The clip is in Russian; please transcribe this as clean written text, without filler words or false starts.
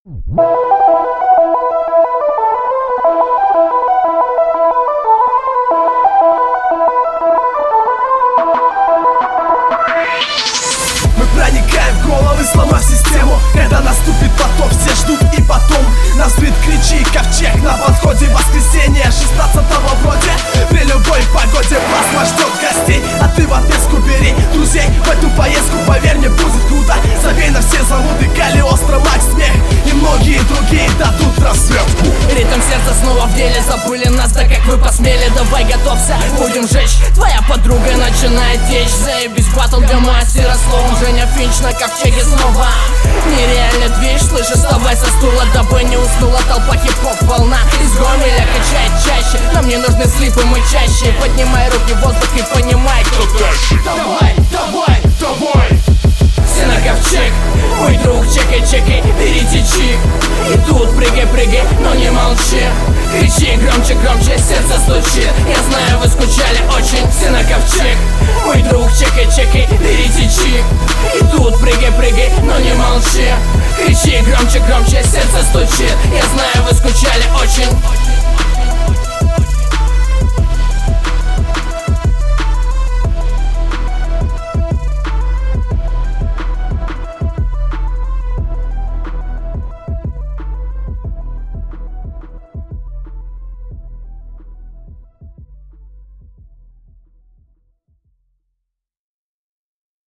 Мы проникаем в головы, сломав систему. Когда наступит потоп, все ждут, и потом назрит кричи, ковчег на подходе. Воскресенье 16-го вроде. При любой погоде плазма ждет гостей, а ты в отместку бери друзей в эту поездку. Поверь мне, будет круто. Забей на все заводы, Калиостро, Макс, Смех и многие другие дадут расцветку. Ритм сердца снова в деле, забыли нас, да как вы посмели. Давай готовься, будем жечь. Твоя подруга начинает течь. Заебись, батл для мастера словом. Женя Финч на ковчеге снова. Нереально движ, слышишь, вставай со стула, дабы не уснула толпа. Хип-хоп волна из Гомеля качает чаще. Нам не нужны слипы, мы чаще. Поднимай руки в воздух и понимай, кто тащит. Давай, давай, давай. Все на ковчег, мой друг, чекай, чекай, берите чик. И тут прыгай, прыгай, но не молчи. Кричи громче, громче, сердце стучит. Я знаю, вы скучали очень. Все на ковчег, мой друг, чекай, чекай, берите чик. И тут прыгай, прыгай, но не молчи. Кричи громче, громче, сердце стучит. Я знаю, вы скучали очень.